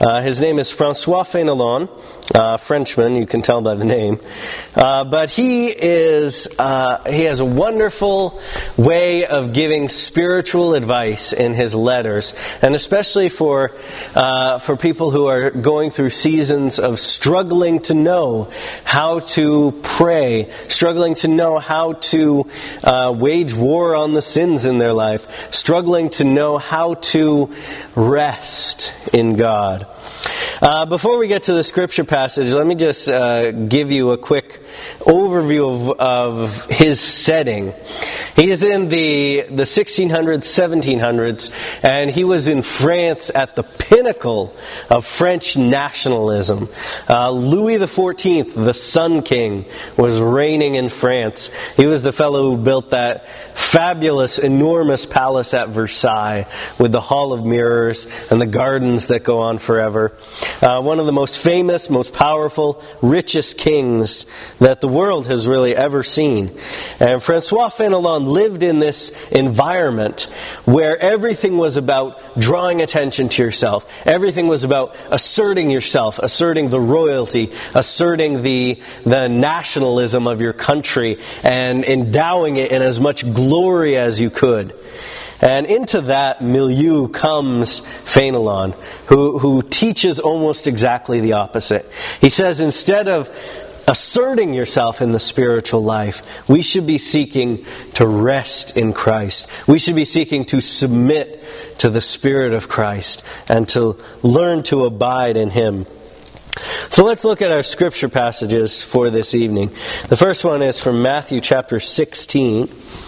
His name is François Fénelon, Frenchman, you can tell by the name. But he has a wonderful way of giving spiritual advice in his letters, and especially for people who are going through seasons of struggling to know how to pray, struggling to know how to wage war on the sins in their life, struggling to know how to rest in God. Before we get to the scripture passage, let me just give you a quick overview of his setting. He is in the 1600s, 1700s, and he was in France at the pinnacle of French nationalism. Louis XIV, the Sun King, was reigning in France. He was the fellow who built that fabulous, enormous palace at Versailles with the Hall of Mirrors and the gardens that go on forever. One of the most famous, most powerful, richest kings that the world has really ever seen. And François Fénelon lived in this environment where everything was about drawing attention to yourself. Everything was about asserting yourself, asserting the royalty, asserting the nationalism of your country, and endowing it in as much glory as you could. And into that milieu comes Fénelon, who teaches almost exactly the opposite. He says instead of asserting yourself in the spiritual life, we should be seeking to rest in Christ. We should be seeking to submit to the Spirit of Christ and to learn to abide in Him. So let's look at our scripture passages for this evening. The first one is from Matthew chapter 16.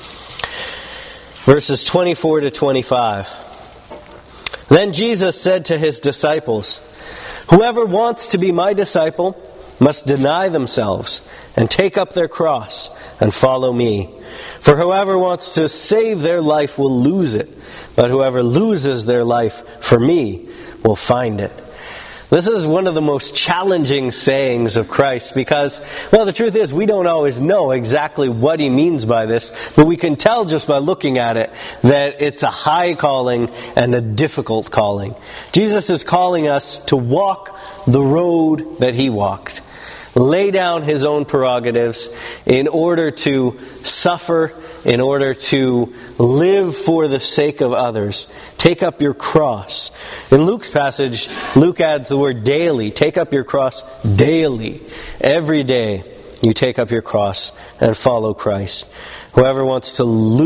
Verses 24 to 25. Then Jesus said to His disciples, "Whoever wants to be my disciple must deny themselves and take up their cross and follow me. For whoever wants to save their life will lose it, but whoever loses their life for me will find it." This is one of the most challenging sayings of Christ because, well, the truth is we don't always know exactly what He means by this, but we can tell just by looking at it that it's a high calling and a difficult calling. Jesus is calling us to walk the road that He walked. Lay down His own prerogatives in order to suffer, in order to live for the sake of others. Take up your cross. In Luke's passage, Luke adds the word daily. Take up your cross daily. Every day you take up your cross and follow Christ. Whoever wants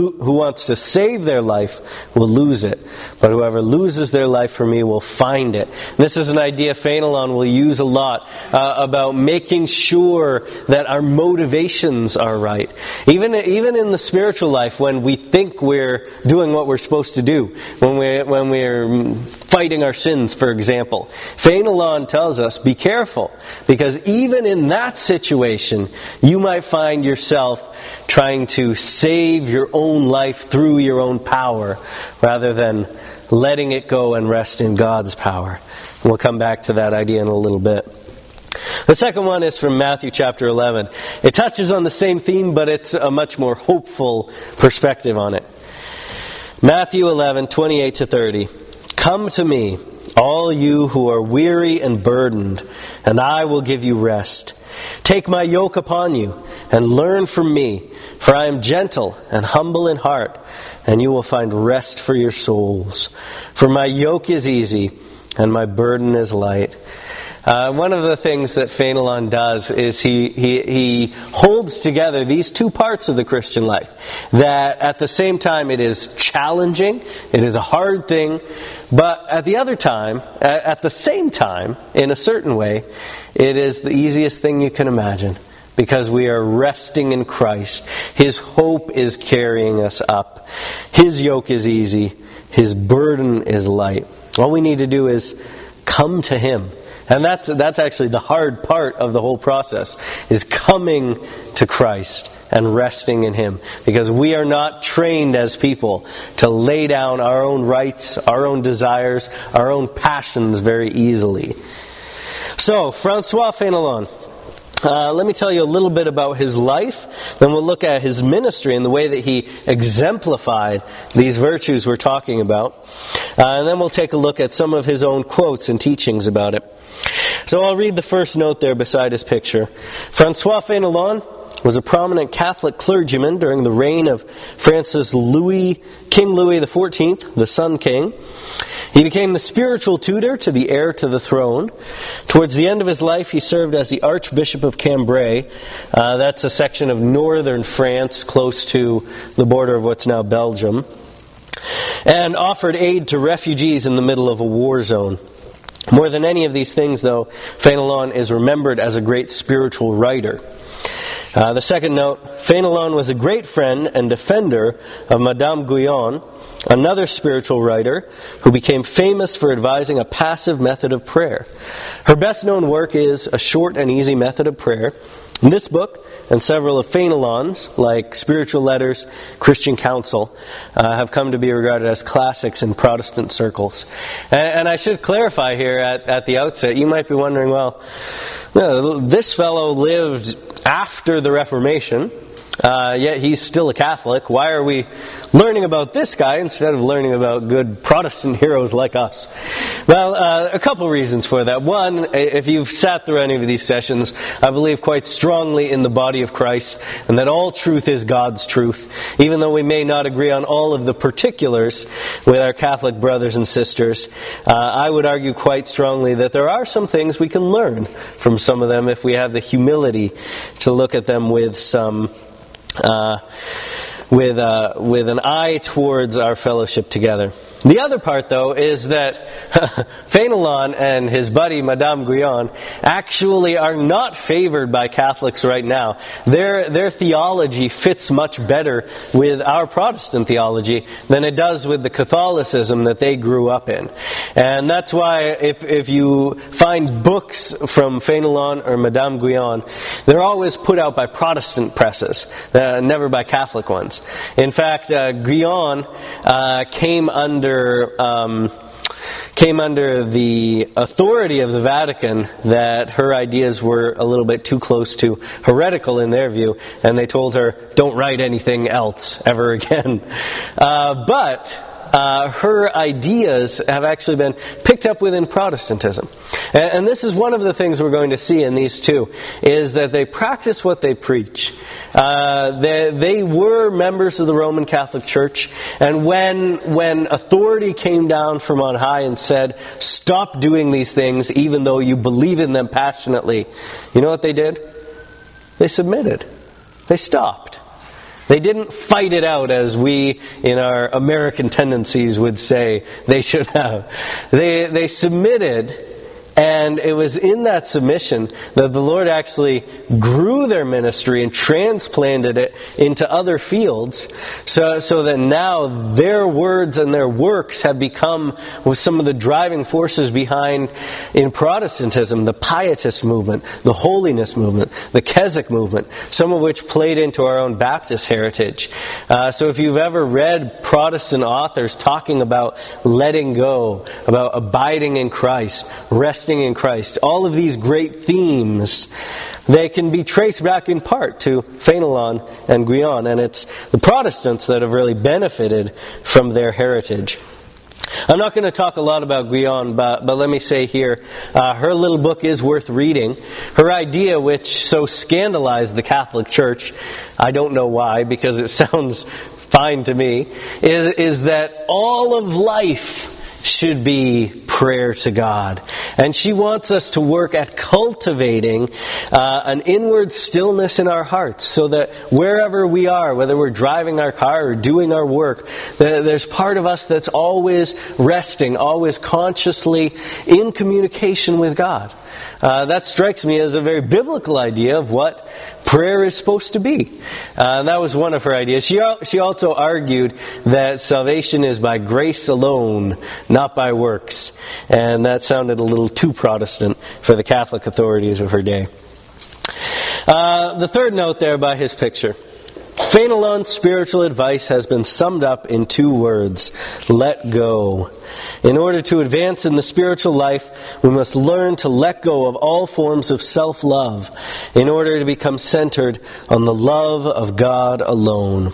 to save their life will lose it, but whoever loses their life for me will find it. This is an idea Fénelon will use a lot about making sure that our motivations are right. Even in the spiritual life, when we think we're doing what we're supposed to do, when we're fighting our sins, for example, Fénelon tells us, be careful, because even in that situation, you might find yourself trying to save your own life through your own power rather than letting it go and rest in God's power. And we'll come back to that idea in a little bit. The second one is from Matthew chapter 11. It touches on the same theme, but it's a much more hopeful perspective on it. Matthew 11, 28 to 30. "Come to me, all you who are weary and burdened, and I will give you rest. Take my yoke upon you and learn from me, for I am gentle and humble in heart, and you will find rest for your souls. For my yoke is easy and my burden is light." One of the things that Fénelon does is he holds together these two parts of the Christian life. That at the same time it is challenging, it is a hard thing, but at the same time, in a certain way, it is the easiest thing you can imagine. Because we are resting in Christ. His hope is carrying us up. His yoke is easy. His burden is light. All we need to do is come to Him. And that's actually the hard part of the whole process, is coming to Christ and resting in Him. Because we are not trained as people to lay down our own rights, our own desires, our own passions very easily. So, François Fénelon, let me tell you a little bit about his life. Then we'll look at his ministry and the way that he exemplified these virtues we're talking about. And then we'll take a look at some of his own quotes and teachings about it. So I'll read the first note there beside his picture. Francois Fénelon was a prominent Catholic clergyman during the reign of King Louis XIV, the Sun King. He became the spiritual tutor to the heir to the throne. Towards the end of his life, he served as the Archbishop of Cambrai. That's a section of northern France, close to the border of what's now Belgium, and offered aid to refugees in the middle of a war zone. More than any of these things, though, Fénelon is remembered as a great spiritual writer. The second note, Fénelon was a great friend and defender of Madame Guyon, another spiritual writer who became famous for advising a passive method of prayer. Her best known work is A Short and Easy Method of Prayer. In this book, and several of Fénelon's, like Spiritual Letters, Christian Counsel, have come to be regarded as classics in Protestant circles. And I should clarify here at the outset, you might be wondering, well, this fellow lived after the Reformation, yet he's still a Catholic. Why are we learning about this guy instead of learning about good Protestant heroes like us? Well, a couple reasons for that. One, if you've sat through any of these sessions, I believe quite strongly in the body of Christ and that all truth is God's truth. Even though we may not agree on all of the particulars with our Catholic brothers and sisters, I would argue quite strongly that there are some things we can learn from some of them if we have the humility to look at them with some with an eye towards our fellowship together. The other part, though, is that Fénelon and his buddy Madame Guyon actually are not favored by Catholics right now. Their theology fits much better with our Protestant theology than it does with the Catholicism that they grew up in. And that's why if you find books from Fénelon or Madame Guyon, they're always put out by Protestant presses, never by Catholic ones. In fact, Guyon came under the authority of the Vatican that her ideas were a little bit too close to heretical in their view, and they told her, don't write anything else ever again. But her ideas have actually been picked up within Protestantism. And this is one of the things we're going to see in these two, is that they practice what they preach. They were members of the Roman Catholic Church, and when authority came down from on high and said, stop doing these things even though you believe in them passionately, you know what they did? They submitted. They stopped. They didn't fight it out as we, in our American tendencies, would say they should have. They submitted, and it was in that submission that the Lord actually grew their ministry and transplanted it into other fields, so that now their words and their works have become some of the driving forces behind, in Protestantism, the Pietist movement, the Holiness movement, the Keswick movement, some of which played into our own Baptist heritage. So if you've ever read Protestant authors talking about letting go, about abiding in Christ, resting in Christ, all of these great themes, they can be traced back in part to Fénelon and Guyon, and it's the Protestants that have really benefited from their heritage. I'm not going to talk a lot about Guyon, but let me say here, her little book is worth reading. Her idea, which so scandalized the Catholic Church, I don't know why, because it sounds fine to me, is that all of life should be prayer to God. And she wants us to work at cultivating an inward stillness in our hearts, so that wherever we are, whether we're driving our car or doing our work, there's part of us that's always resting, always consciously in communication with God. That strikes me as a very biblical idea of what prayer is supposed to be. And that was one of her ideas. She also argued that salvation is by grace alone, not by works. And that sounded a little too Protestant for the Catholic authorities of her day. The third note there by his picture. Fénelon's spiritual advice has been summed up in 2 words: let go. In order to advance in the spiritual life, we must learn to let go of all forms of self-love in order to become centered on the love of God alone.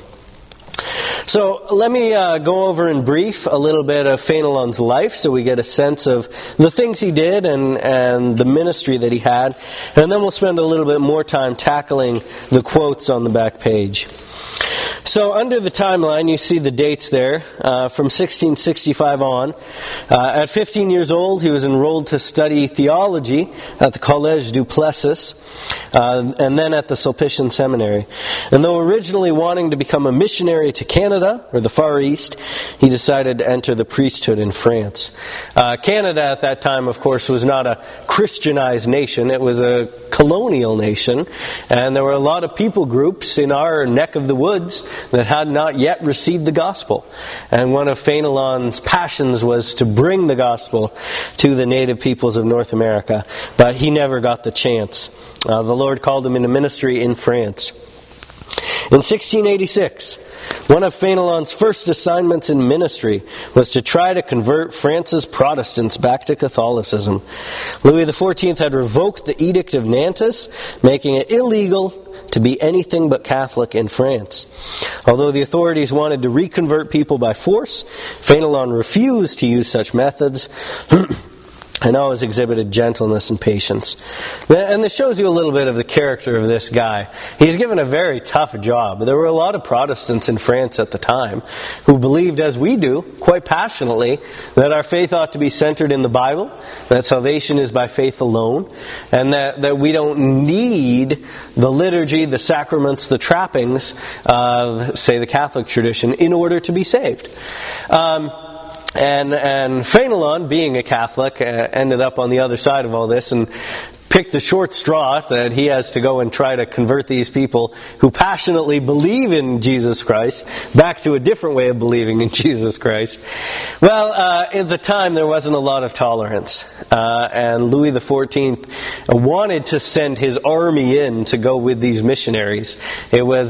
So let me go over in brief a little bit of Fénelon's life so we get a sense of the things he did and the ministry that he had. And then we'll spend a little bit more time tackling the quotes on the back page. So under the timeline, you see the dates there from 1665 on. At 15 years old, he was enrolled to study theology at the Collège du Plessis, and then at the Sulpician Seminary. And though originally wanting to become a missionary to Canada, or the Far East, he decided to enter the priesthood in France. Canada at that time, of course, was not a Christianized nation. It was a colonial nation, and there were a lot of people groups in our neck of the woods that had not yet received the gospel. And one of Fénelon's passions was to bring the gospel to the native peoples of North America, but he never got the chance. The Lord called him into ministry in France. In 1686, one of Fénelon's first assignments in ministry was to try to convert France's Protestants back to Catholicism. Louis XIV had revoked the Edict of Nantes, making it illegal to be anything but Catholic in France. Although the authorities wanted to reconvert people by force, Fénelon refused to use such methods and always exhibited gentleness and patience. And this shows you a little bit of the character of this guy. He's given a very tough job. There were a lot of Protestants in France at the time who believed, as we do, quite passionately, that our faith ought to be centered in the Bible, that salvation is by faith alone, and that we don't need the liturgy, the sacraments, the trappings of, say, the Catholic tradition in order to be saved. And Fénelon, being a Catholic, ended up on the other side of all this and picked the short straw that he has to go and try to convert these people who passionately believe in Jesus Christ back to a different way of believing in Jesus Christ. Well, at the time there wasn't a lot of tolerance, and Louis XIV wanted to send his army in to go with these missionaries. It was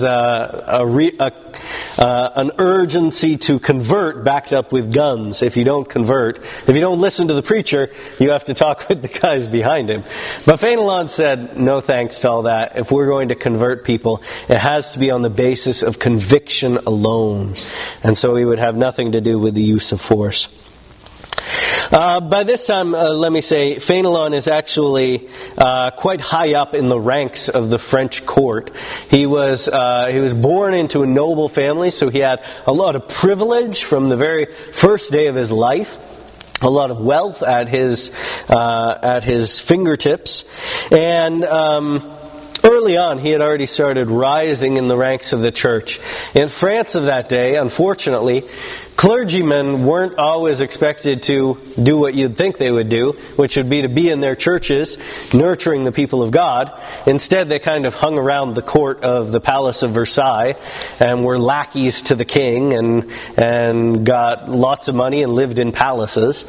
an urgency to convert backed up with guns. If you don't convert, if you don't listen to the preacher, you have to talk with the guys behind him. But Fénelon said, no thanks to all that. If we're going to convert people, it has to be on the basis of conviction alone. And so he would have nothing to do with the use of force. By this time, let me say, Fénelon is actually quite high up in the ranks of the French court. He was born into a noble family, so he had a lot of privilege from the very first day of his life. A lot of wealth at his fingertips, and early on he had already started rising in the ranks of the church. In France of that day, unfortunately, clergymen weren't always expected to do what you'd think they would do, which would be to be in their churches, nurturing the people of God. Instead, they kind of hung around the court of the Palace of Versailles and were lackeys to the king and got lots of money and lived in palaces.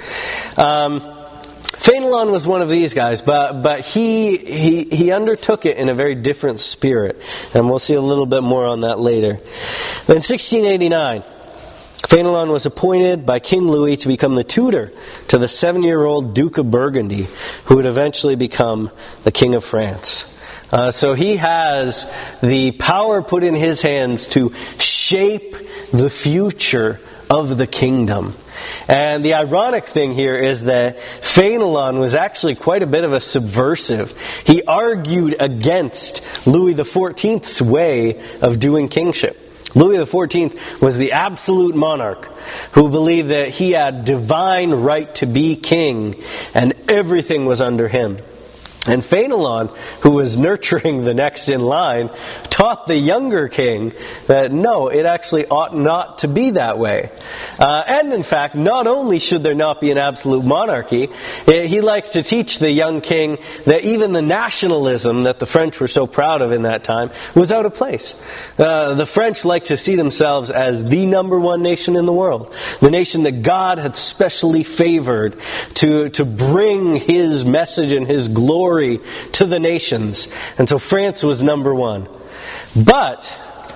Fénelon was one of these guys, but he undertook it in a very different spirit, and we'll see a little bit more on that later. In 1689, Fénelon was appointed by King Louis to become the tutor to the 7-year-old Duke of Burgundy, who would eventually become the King of France. So he has the power put in his hands to shape the future of the kingdom. And the ironic thing here is that Fénelon was actually quite a bit of a subversive. He argued against Louis XIV's way of doing kingship. Louis XIV was the absolute monarch who believed that he had divine right to be king and everything was under him. And Fénelon, who was nurturing the next in line, taught the younger king that no, it actually ought not to be that way. And in fact, not only should there not be an absolute monarchy, he liked to teach the young king that even the nationalism that the French were so proud of in that time was out of place. The French liked to see themselves as the number one nation in the world, the nation that God had specially favored to bring His message and His glory to the nations. And so France was number one. But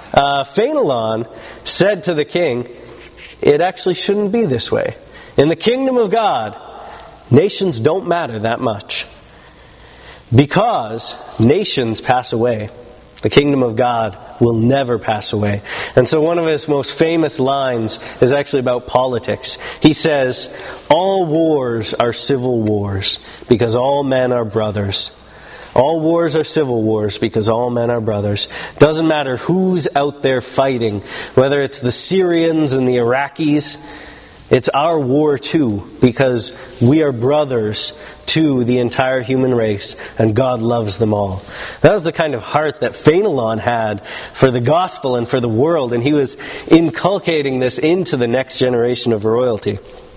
Phenelon said to the king, it actually shouldn't be this way. In the kingdom of God, nations don't matter that much. Because nations pass away, the kingdom of God will never pass away. And so one of his most famous lines is actually about politics. He says, all wars are civil wars because all men are brothers. All wars are civil wars because all men are brothers. Doesn't matter who's out there fighting, whether it's the Syrians and the Iraqis. It's our war too, because we are brothers to the entire human race, and God loves them all. That was the kind of heart that Phenelon had for the gospel and for the world, and he was inculcating this into the next generation of royalty.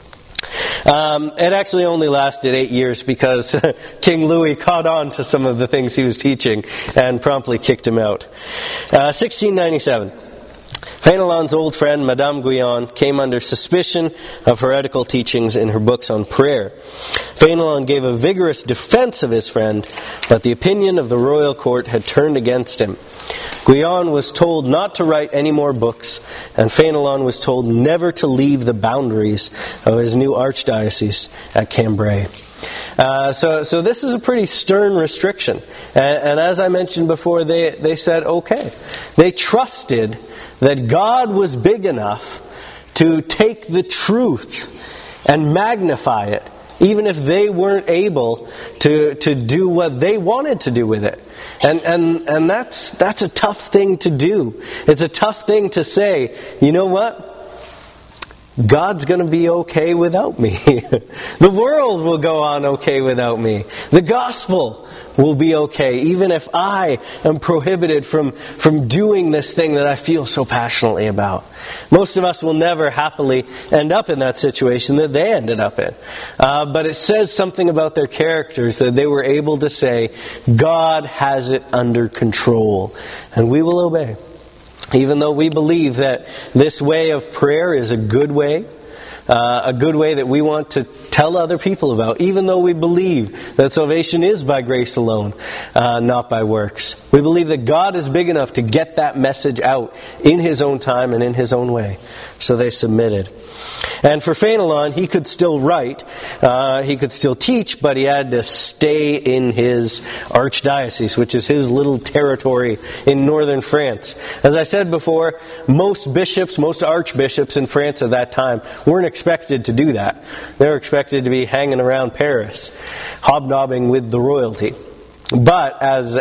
It actually only lasted 8 years because King Louis caught on to some of the things he was teaching and promptly kicked him out. 1697. Fenelon's old friend, Madame Guyon, came under suspicion of heretical teachings in her books on prayer. Fenelon gave a vigorous defense of his friend, but the opinion of the royal court had turned against him. Guyon was told not to write any more books, and Fenelon was told never to leave the boundaries of his new archdiocese at Cambrai. So this is a pretty stern restriction. And as I mentioned before, they said okay. They trusted that God was big enough to take the truth and magnify it, even if they weren't able to do what they wanted to do with it. And that's a tough thing to do. It's a tough thing to say, you know what? God's going to be okay without me. The world will go on okay without me. The gospel will be okay, even if I am prohibited from doing this thing that I feel so passionately about. Most of us will never happily end up in that situation that they ended up in. But it says something about their characters that they were able to say, God has it under control, and we will obey. Even though we believe that this way of prayer is a good way that we want to tell other people about, even though we believe that salvation is by grace alone, not by works. We believe that God is big enough to get that message out in His own time and in His own way. So they submitted. And for Fenelon, he could still write, he could still teach, but he had to stay in his archdiocese, which is his little territory in northern France. As I said before, most archbishops in France at that time weren't expected to do that. They were expected to be hanging around Paris, hobnobbing with the royalty. But as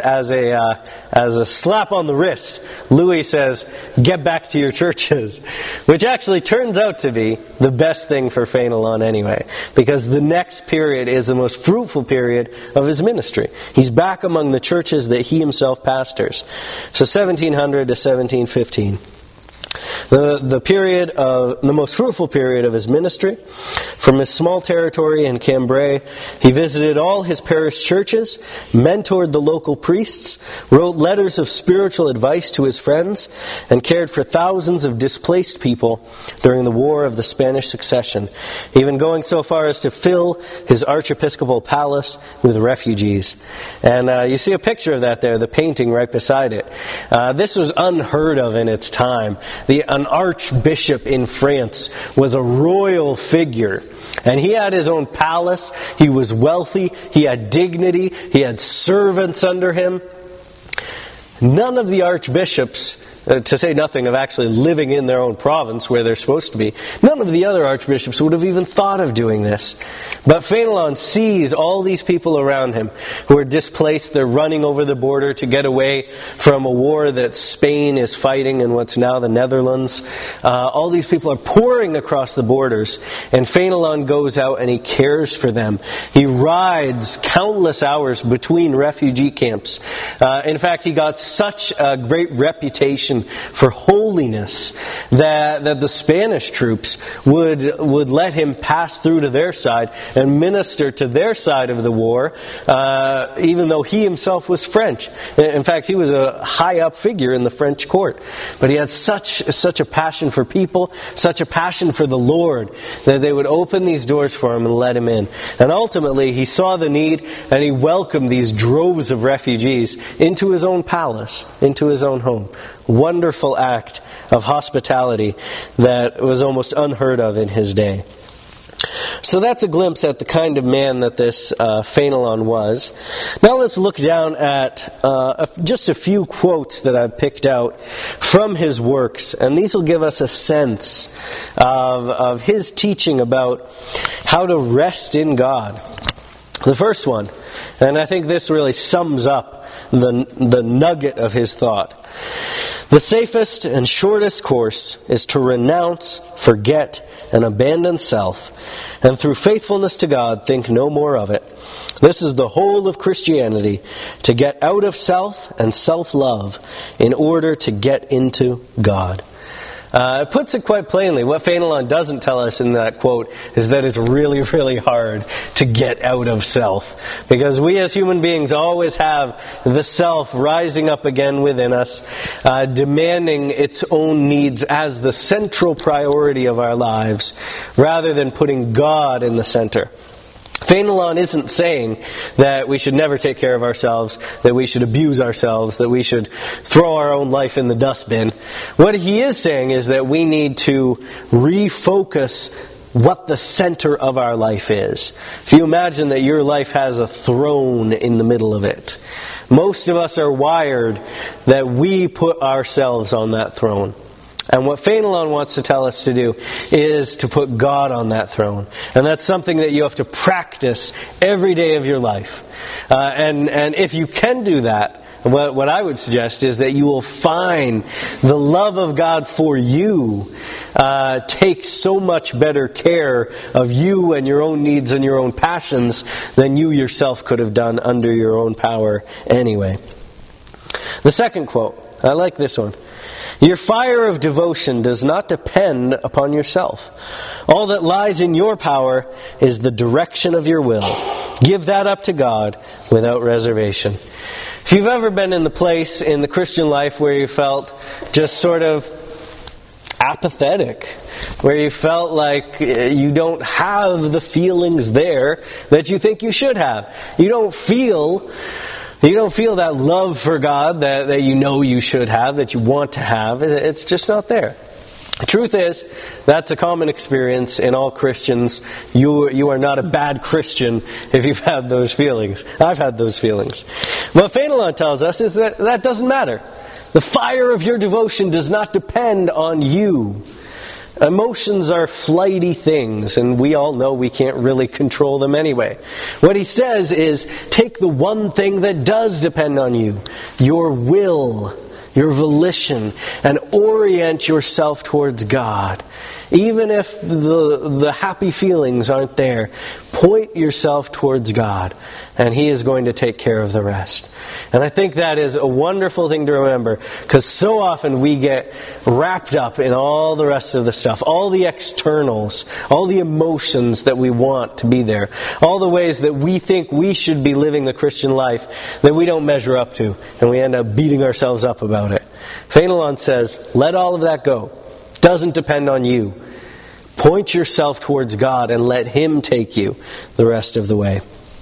a slap on the wrist, Louis says, get back to your churches. Which actually turns out to be the best thing for Fenelon anyway. Because the next period is the most fruitful period of his ministry. He's back among the churches that he himself pastors. So 1700 to 1715. The most fruitful period of his ministry. From his small territory in Cambrai, he visited all his parish churches, mentored the local priests, wrote letters of spiritual advice to his friends, and cared for thousands of displaced people during the War of the Spanish Succession, even going so far as to fill his archiepiscopal palace with refugees. And you see a picture of that there, the painting right beside it. This was unheard of in its time. An archbishop in France was a royal figure. And he had his own palace. He was wealthy. He had dignity. He had servants under him. None of the archbishops, to say nothing of actually living in their own province where they're supposed to be, none of the other archbishops would have even thought of doing this. But Fenelon sees all these people around him who are displaced. They're running over the border to get away from a war that Spain is fighting in what's now the Netherlands. All these people are pouring across the borders, and Fenelon goes out and he cares for them. He rides countless hours between refugee camps. In fact, he got such a great reputation for holiness that the Spanish troops would let him pass through to their side and minister to their side of the war, even though he himself was French. In fact, he was a high up figure in the French court. But he had such a passion for people, such a passion for the Lord, that they would open these doors for him and let him in. And ultimately, he saw the need and he welcomed these droves of refugees into his own palace. palace, into his own home. Wonderful act of hospitality that was almost unheard of in his day. So that's a glimpse at the kind of man that this Phenelon was. Now let's look down at just a few quotes that I've picked out from his works, and these will give us a sense of his teaching about how to rest in God. The first one, and I think this really sums up the nugget of his thought. The safest and shortest course is to renounce, forget, and abandon self, and through faithfulness to God, think no more of it. This is the whole of Christianity, to get out of self and self-love in order to get into God. It puts it quite plainly. What Fenelon doesn't tell us in that quote is that it's really, really hard to get out of self. Because we as human beings always have the self rising up again within us, demanding its own needs as the central priority of our lives, rather than putting God in the center. Fenelon isn't saying that we should never take care of ourselves, that we should abuse ourselves, that we should throw our own life in the dustbin. What he is saying is that we need to refocus what the center of our life is. If you imagine that your life has a throne in the middle of it, most of us are wired that we put ourselves on that throne. And what Fenelon wants to tell us to do is to put God on that throne. And that's something that you have to practice every day of your life. And if you can do that, what I would suggest is that you will find the love of God for you take so much better care of you and your own needs and your own passions than you yourself could have done under your own power anyway. The second quote, I like this one. Your fire of devotion does not depend upon yourself. All that lies in your power is the direction of your will. Give that up to God without reservation. If you've ever been in the place in the Christian life where you felt just sort of apathetic, where you felt like you don't have the feelings there that you think you should have. You don't feel that love for God that you know you should have, that you want to have. It's just not there. The truth is, that's a common experience in all Christians. You are not a bad Christian if you've had those feelings. I've had those feelings. What Fenelon tells us is that doesn't matter. The fire of your devotion does not depend on you. Emotions are flighty things, and we all know we can't really control them anyway. What he says is, take the one thing that does depend on you, your will, your volition, and orient yourself towards God. Even if the happy feelings aren't there, point yourself towards God, and He is going to take care of the rest. And I think that is a wonderful thing to remember, because so often we get wrapped up in all the rest of the stuff, all the externals, all the emotions that we want to be there, all the ways that we think we should be living the Christian life that we don't measure up to, and we end up beating ourselves up about it. Fenelon says, let all of that go. Doesn't depend on you. Point yourself towards God and let Him take you the rest of the way.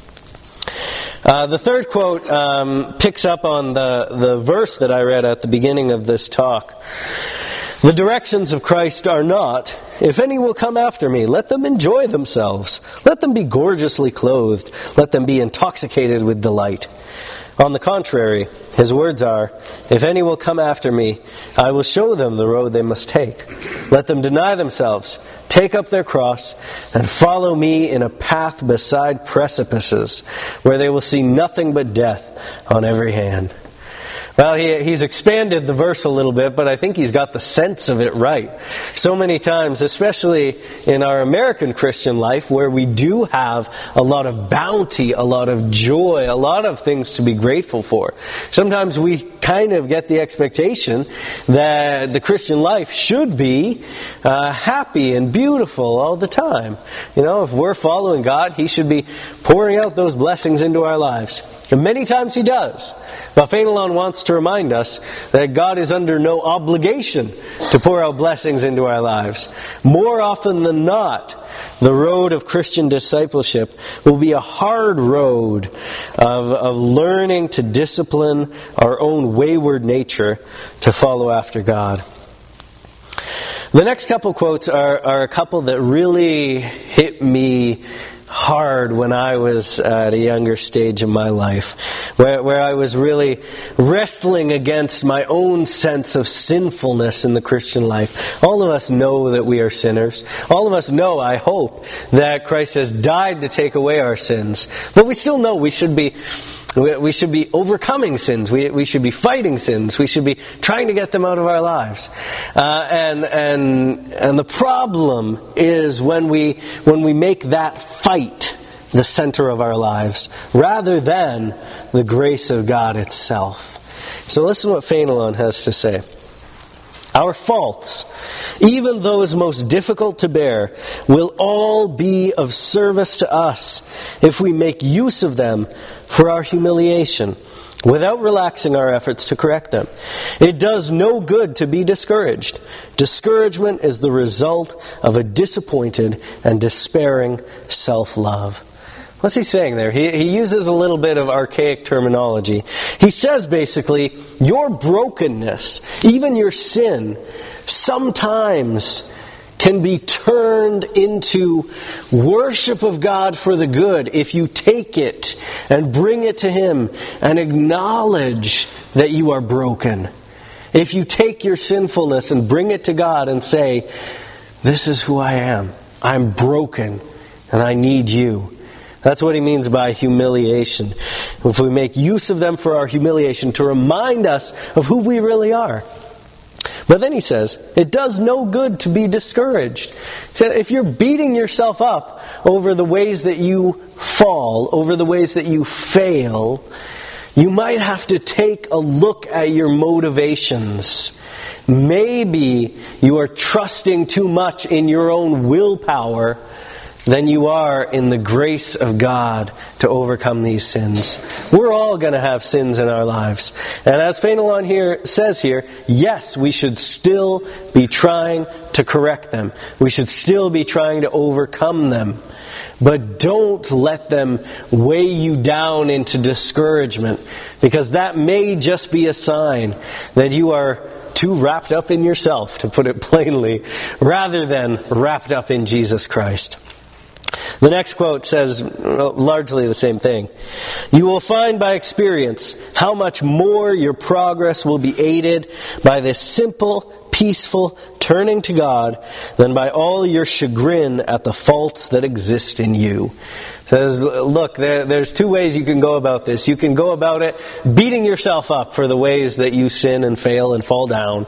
The third quote picks up on the verse that I read at the beginning of this talk. The directions of Christ are not, if any will come after me, let them enjoy themselves. Let them be gorgeously clothed. Let them be intoxicated with delight. On the contrary, His words are, if any will come after me, I will show them the road they must take. Let them deny themselves, take up their cross, and follow me in a path beside precipices, where they will see nothing but death on every hand. Well, he's expanded the verse a little bit, but I think he's got the sense of it right. So many times, especially in our American Christian life, where we do have a lot of bounty, a lot of joy, a lot of things to be grateful for. Sometimes we kind of get the expectation that the Christian life should be happy and beautiful all the time. You know, if we're following God, He should be pouring out those blessings into our lives. And many times He does. But Fenelon wants to to remind us that God is under no obligation to pour out blessings into our lives. More often than not, the road of Christian discipleship will be a hard road of learning to discipline our own wayward nature to follow after God. The next couple quotes are a couple that really hit me hard when I was at a younger stage in my life, where I was really wrestling against my own sense of sinfulness in the Christian life. All of us know that we are sinners. All of us know, I hope, that Christ has died to take away our sins. But we still know we should be overcoming sins. We should be fighting sins. We should be trying to get them out of our lives. And the problem is when we make that fight the center of our lives, rather than the grace of God itself. So listen to what Fenelon has to say. Our faults, even those most difficult to bear, will all be of service to us if we make use of them for our humiliation, without relaxing our efforts to correct them. It does no good to be discouraged. Discouragement is the result of a disappointed and despairing self-love. What's he saying there? He uses a little bit of archaic terminology. He says basically, your brokenness, even your sin, sometimes can be turned into worship of God for the good if you take it and bring it to Him and acknowledge that you are broken. If you take your sinfulness and bring it to God and say, this is who I am. I'm broken and I need you. That's what he means by humiliation. If we make use of them for our humiliation to remind us of who we really are. But then he says, it does no good to be discouraged. If you're beating yourself up over the ways that you fall, over the ways that you fail, you might have to take a look at your motivations. Maybe you are trusting too much in your own willpower than you are in the grace of God to overcome these sins. We're all going to have sins in our lives. And as Fenelon says here, yes, we should still be trying to correct them. We should still be trying to overcome them. But don't let them weigh you down into discouragement, because that may just be a sign that you are too wrapped up in yourself, to put it plainly, rather than wrapped up in Jesus Christ. The next quote says largely the same thing. You will find by experience how much more your progress will be aided by this simple, peaceful turning to God than by all your chagrin at the faults that exist in you. Says, look, there's two ways you can go about this. You can go about it beating yourself up for the ways that you sin and fail and fall down.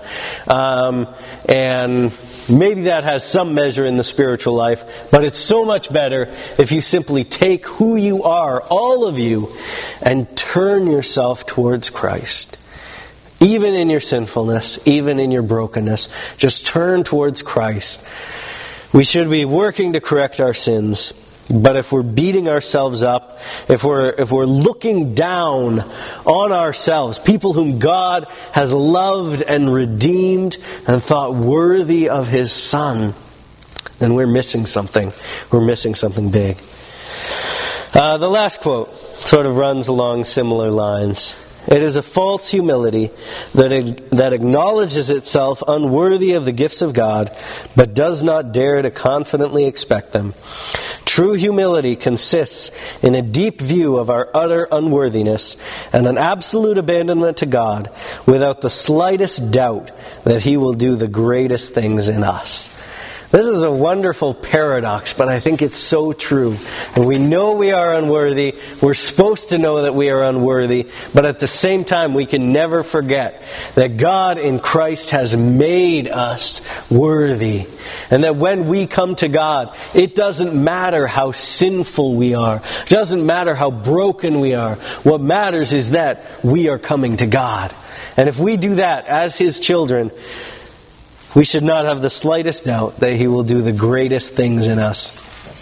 And maybe that has some measure in the spiritual life, but it's so much better if you simply take who you are, all of you, and turn yourself towards Christ. Even in your sinfulness, even in your brokenness, just turn towards Christ. We should be working to correct our sins. But if we're beating ourselves up, if we're looking down on ourselves, people whom God has loved and redeemed and thought worthy of His Son, then we're missing something. We're missing something big. The last quote sort of runs along similar lines. It is a false humility that acknowledges itself unworthy of the gifts of God, but does not dare to confidently expect them. True humility consists in a deep view of our utter unworthiness and an absolute abandonment to God without the slightest doubt that He will do the greatest things in us. This is a wonderful paradox, but I think it's so true. And we know we are unworthy. We're supposed to know that we are unworthy. But at the same time, we can never forget that God in Christ has made us worthy. And that when we come to God, it doesn't matter how sinful we are. It doesn't matter how broken we are. What matters is that we are coming to God. And if we do that as His children, we should not have the slightest doubt that He will do the greatest things in us.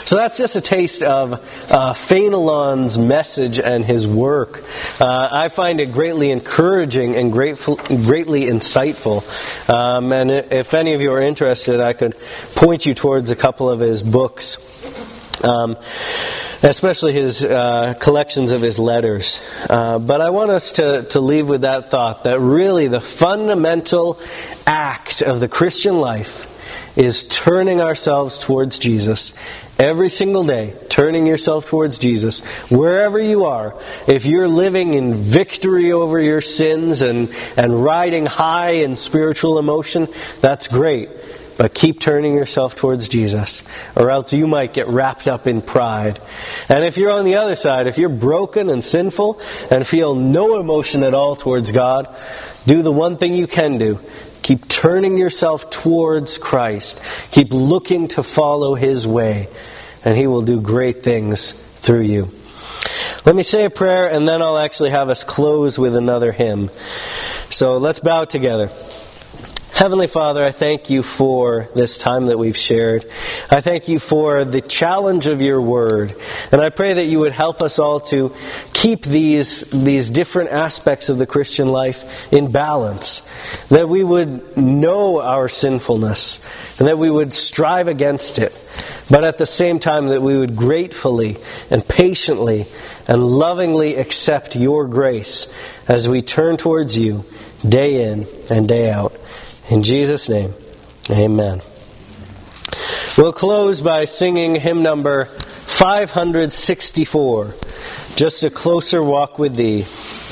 So that's just a taste of Fenelon's message and his work. I find it greatly encouraging and greatly insightful. And if any of you are interested, I could point you towards a couple of his books. Especially his collections of his letters. But I want us to leave with that thought that really the fundamental act of the Christian life is turning ourselves towards Jesus. Every single day, turning yourself towards Jesus, wherever you are. If you're living in victory over your sins and riding high in spiritual emotion, that's great. But keep turning yourself towards Jesus, or else you might get wrapped up in pride. And if you're on the other side, if you're broken and sinful and feel no emotion at all towards God, do the one thing you can do. Keep turning yourself towards Christ. Keep looking to follow His way, and He will do great things through you. Let me say a prayer, and then I'll actually have us close with another hymn. So let's bow together. Heavenly Father, I thank you for this time that we've shared. I thank you for the challenge of your word. And I pray that you would help us all to keep these different aspects of the Christian life in balance. That we would know our sinfulness and that we would strive against it. But at the same time that we would gratefully and patiently and lovingly accept your grace as we turn towards you day in and day out. In Jesus' name, amen. We'll close by singing hymn number 564, Just a Closer Walk with Thee.